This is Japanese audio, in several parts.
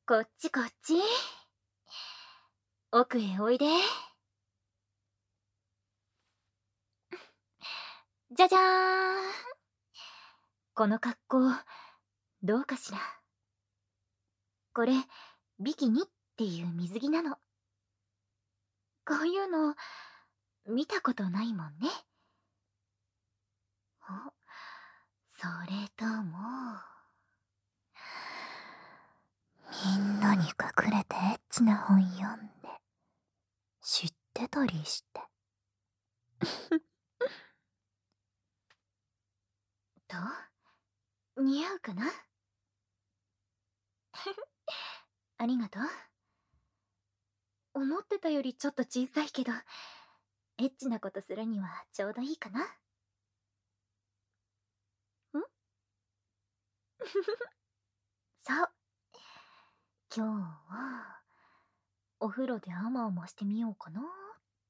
こっちこっち。奥へおいで。じゃじゃーん。この格好、どうかしら。これ、ビキニっていう水着なの。こういうの、見たことないもんね。お、それとも、みんなに隠れてエッチな本読んで、知ってたりして。どう？似合うかな？ありがとう。思ってたよりちょっと小さいけど、エッチなことするにはちょうどいいかな。ん？そう。今日は、お風呂であまおましてみようかなって。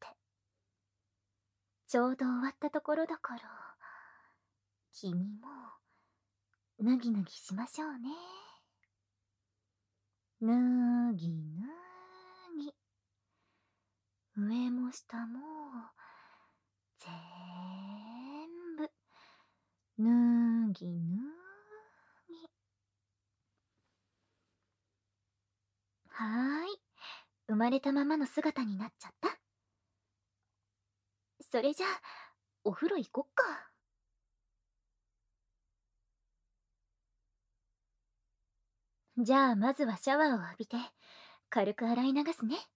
ちょうど終わったところだから、君も、ぬぎぬぎしましょうね。ぬぎぬぎ。上も下も、ぜーんぶ、ぬぎぬぎ。はーい。生まれたままの姿になっちゃった。それじゃあ、お風呂行こっか。じゃあまずはシャワーを浴びて、軽く洗い流すね。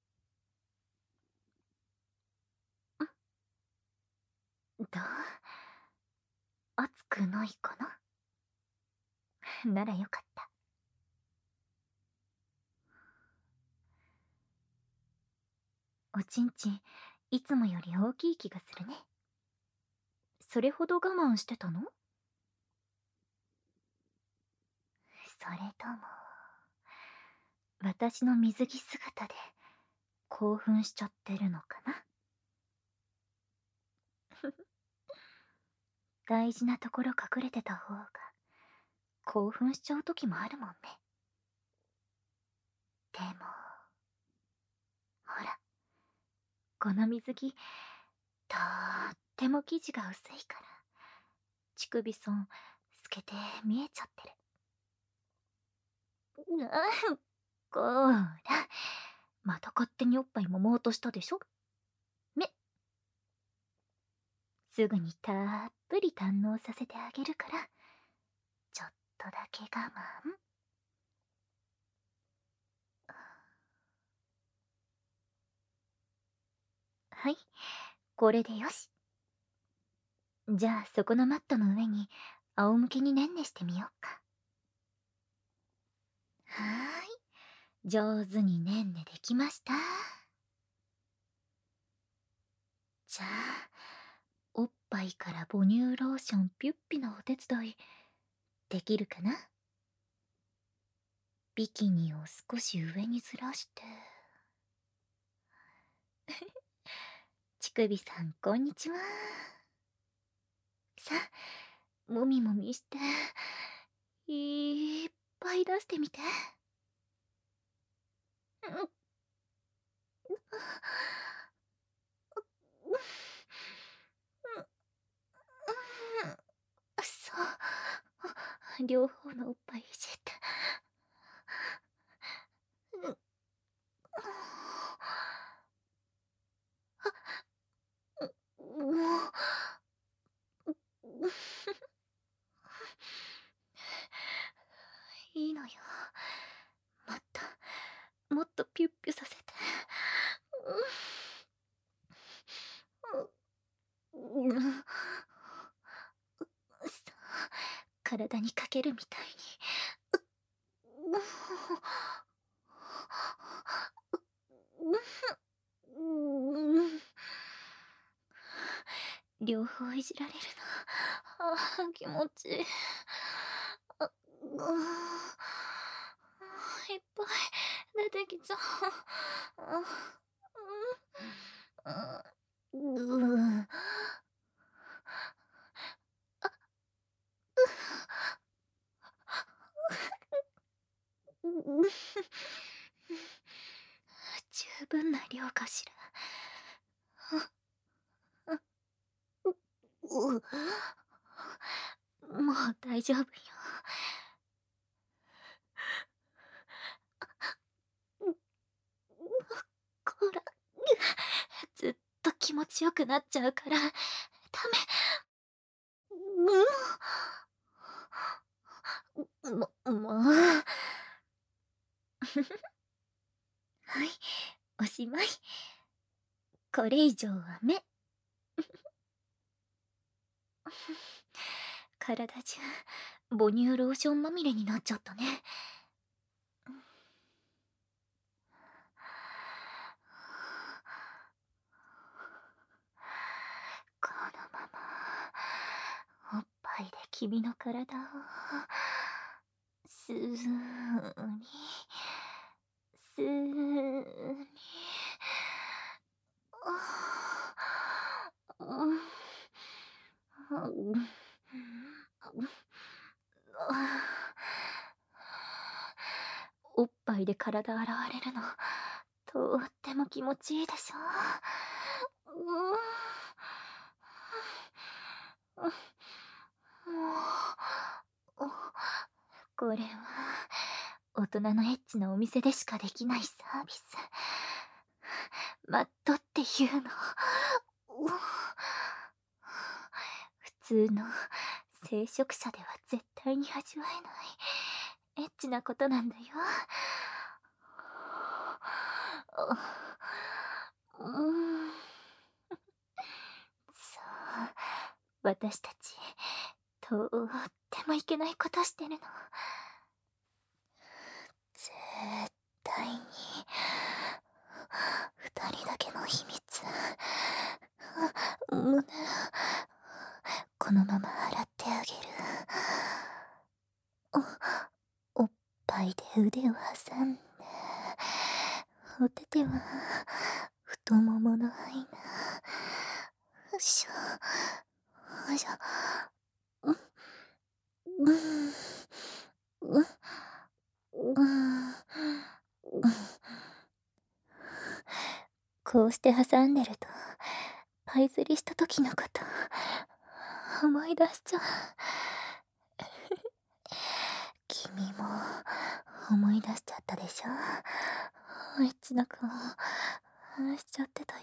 どう？熱くないかな？ならよかった。おちんちん、いつもより大きい気がするね。それほど我慢してたの？それとも、私の水着姿で興奮しちゃってるのかな？大事なところ隠れてた方が興奮しちゃう時もあるもんね。でも、ほら、この水着、とーっても生地が薄いから、乳首損透けて見えちゃってる。こーら、また勝手におっぱい揉もうとしたでしょ？め、すぐにたっぷり堪能させてあげるから、ちょっとだけ我慢。はい、これでよし。じゃあそこのマットの上に仰向けにねんねしてみようか。はーい、上手にねんねできました。じゃあ、おっぱいから母乳ローションピュッピのお手伝いできるかな？ビキニを少し上にずらして。乳首さんこんにちは。さあ、もみもみして、いっぱい出してみて。そう、両方のおっぱいいじって。もう、いいのよ。もっと、もっとピュッピュさせて。そう、体にかけるみたいに。両方いじられるの。気持ちいい。いっぱい出てきちゃう。 十分な量かしら。もう大丈夫よ。こら、ずっと気持ちよくなっちゃうから、ダメ。もう。はい、おしまい。これ以上は目。体中、母乳ローションまみれになっちゃったね。このまま、おっぱいで君の体を、スーに、スーに、おっぱいで体洗われるの、とっても気持ちいいでしょ。これは大人のエッチなお店でしかできないサービス。マットっていうの、普通の聖職者では絶対に味わえないエッチなことなんだよ。そう、私たちとってもいけないことしてるの。絶対に二人だけの秘密。胸、このまま洗ってあげる。おっぱいで腕を挟んで、お手手は太ももの間。よいしょ、よいしょ。こうして挟んでると、パイ釣りした時のこと思い出しちゃう。君も思い出しちゃったでしょ。エッチな顔しちゃってたよ。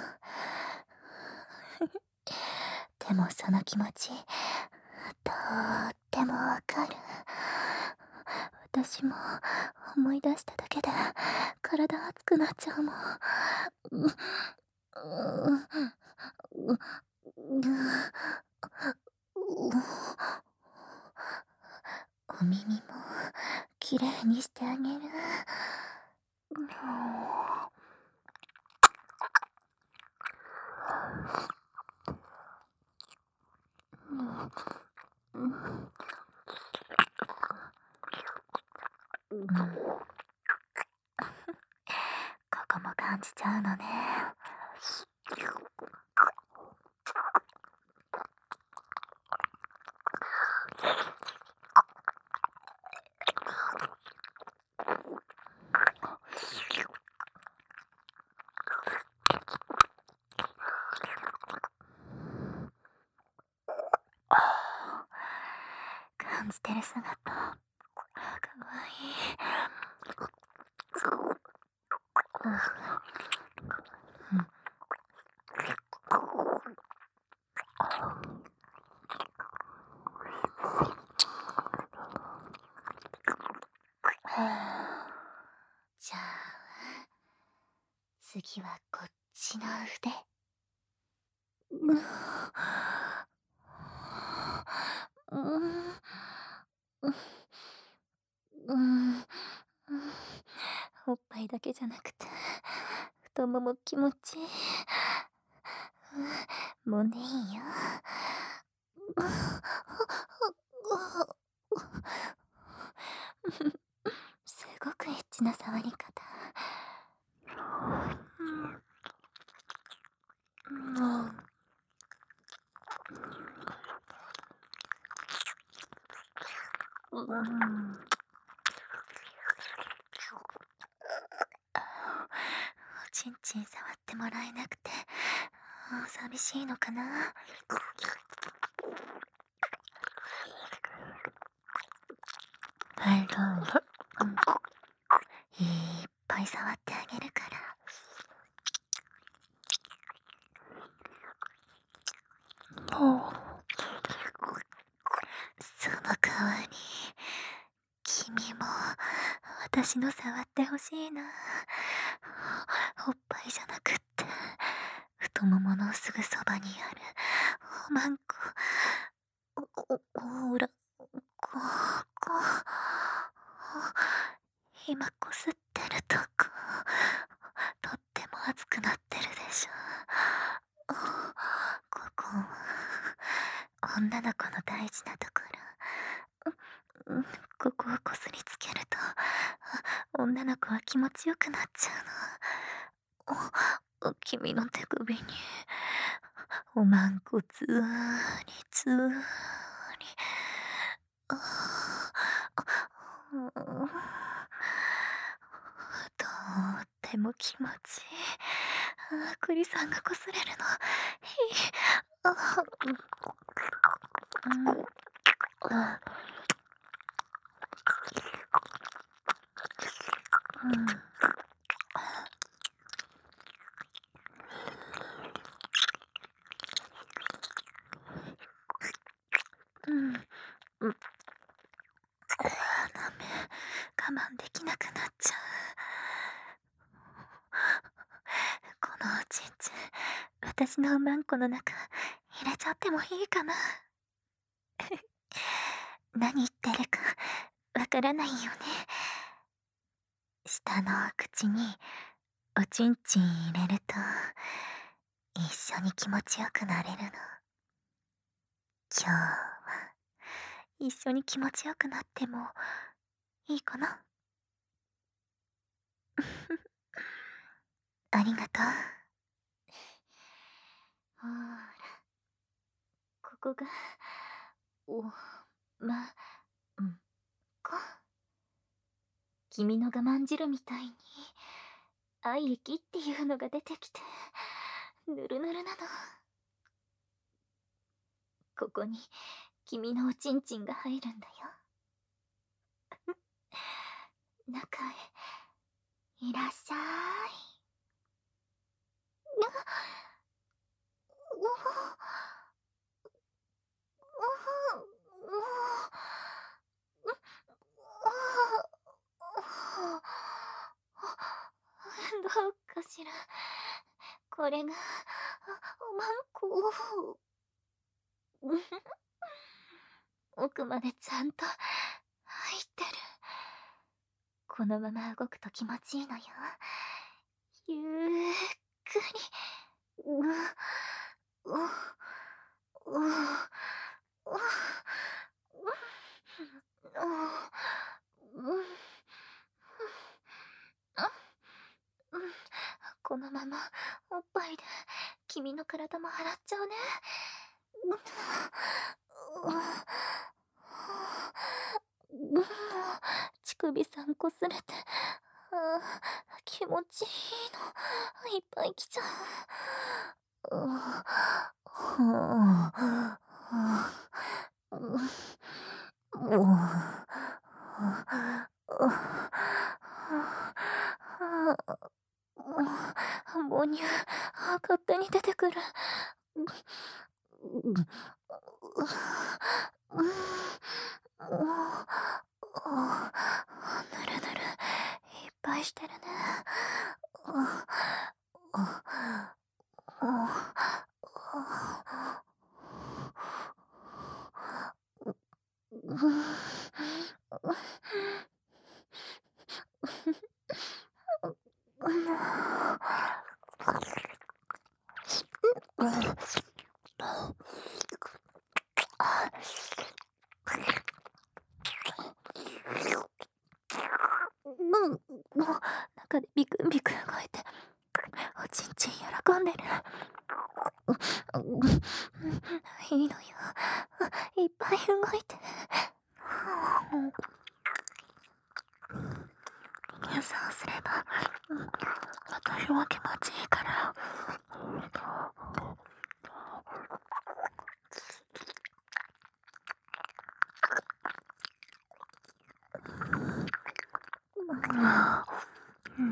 でもその気持ちとってもわかる。私も思い出しただけで体熱くなっちゃうもん。お耳もきれいにしてあげる。ここも感じちゃうのね。感じてる姿、かわいい。じゃあ次はこっちの腕。おっぱいだけじゃなくて太もも気持ちいい。胸いいよ。すごくエッチな触り方。 ちん触ってもらえなくて、寂しいのかな。うん、いっぱい触ってあげるから。その代わり、君も私の触ってほしいな。おっぱいじゃなくって、太もものすぐそばにあるおまんこ。ほら、今こすってるととっても熱くなってるでしょ。ここは女の子の大事なところ。ここをこすりつけると女の子は気持ちよくなっちゃうの。君の手首におまんこつーりつーり。とっても気持ちいい。栗さんがこすれるのいい。ダメ、我慢できなくなっちゃう。このおちんちん、私のおまんこの中入れちゃってもいいかな。何言ってるかわからないよね。下の口におちんちん入れると一緒に気持ちよくなれるの。今日は一緒に気持ちよくなってもいいかな。ありがとう。ほら、ここがおまんこ。君の我慢汁みたいに愛液っていうのが出てきてぬるぬるなの。ここに君のおちんちんが入るんだよ。中へいらっしゃい。どうかしら。これがおまんこ。奥までちゃんと入ってる。このまま動くと気持ちいいのよ。ゆっくり。このままおっぱいで君の体も洗っちゃうね。乳首さんこすれて気持ちいいのいっぱい来ちゃ母乳勝手に出てくる。ぬるぬるいっぱいしてるね。中でビクンビクン動いておちんちん喜んでる。いいのよ、いっぱい動いて。そうすれば私足も気持ちいいから。うん。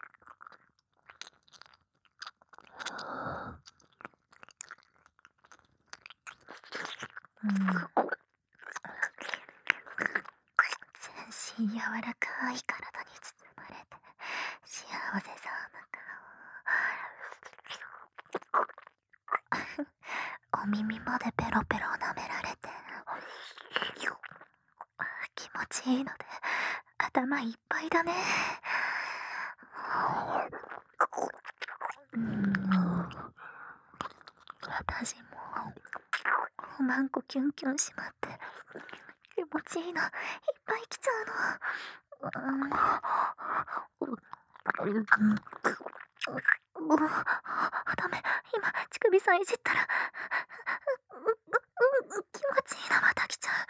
全身柔らかい体に包まれて幸せそうな顔。お耳までペロペロ舐められて気持ちいいので頭いっぱいだね。私もおまんこキュンキュンしまって気持ちいいのいっぱい来ちゃうの。ダメ、今乳首さんいじったら気持ちいいのまた来ちゃう。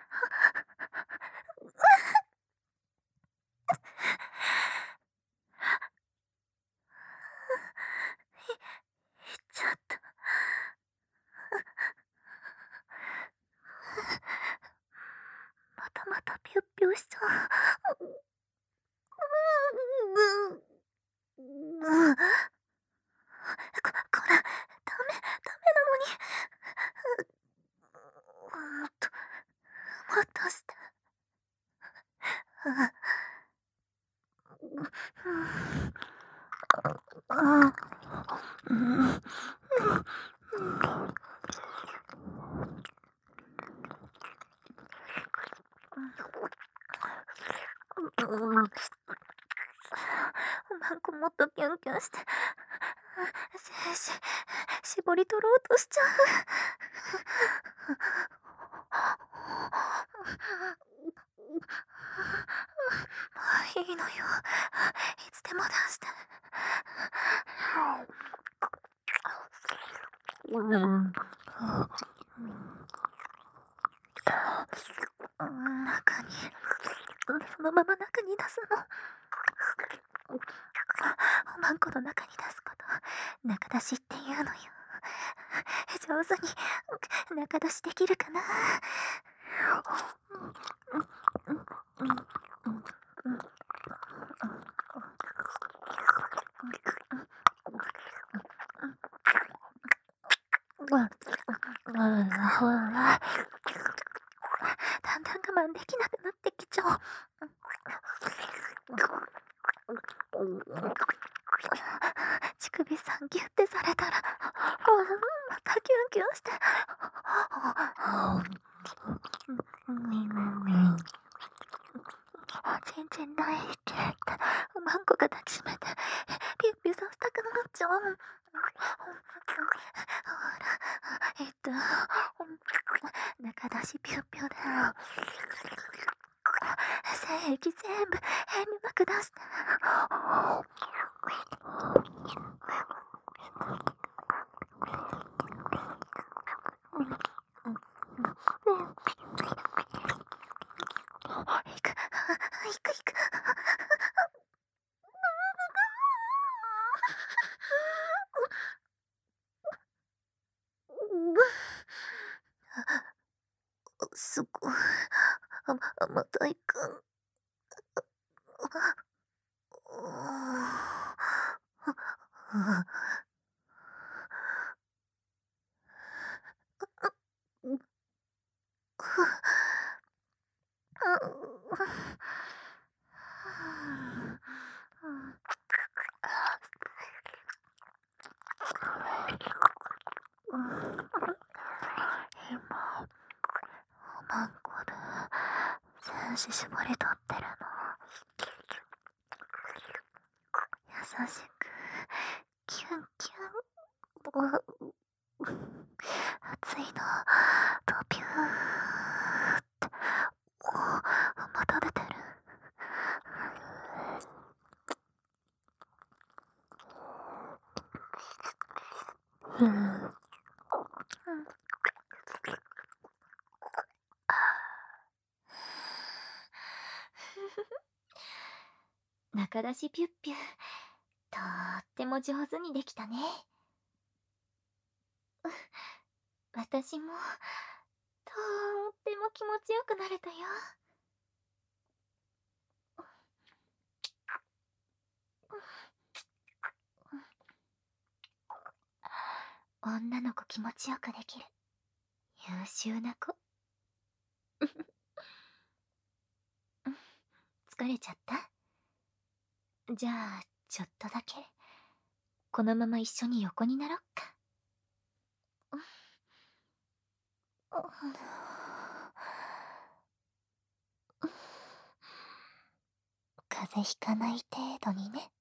いっちゃった。またピュッピュしちゃう。こら、ダメなのに。もっと、もっとして。おまんこもっとキュンキュンして。絞り取ろうとしちゃう。いいのよ。いつでも出して。中に、そのまま中に出すの。おまんこの中に出すこと、中出しっていうのよ。上手に中出しできるかな。だんだん我慢できなくなってきちゃう。乳首さんギュッてされたらまたキュンキュンして。全然大好き。おまんこが抱きしめてピュッピュさせたくなっちゃう。ほら、中出しピュッピュで精液全部遠慮なく出して。行く。すごい。また行く。今、おまんこで全子絞り取ってるの。優しくキュンキュン。熱いのとピューってまた出てる。中出しピュッピュとっても上手にできたね。私も、とっても気持ちよくなれたよ。女の子気持ちよくできる。優秀な子。疲れちゃった？じゃあ、ちょっとだけ、このまま一緒に横になろっか。 風邪ひかない程度にね。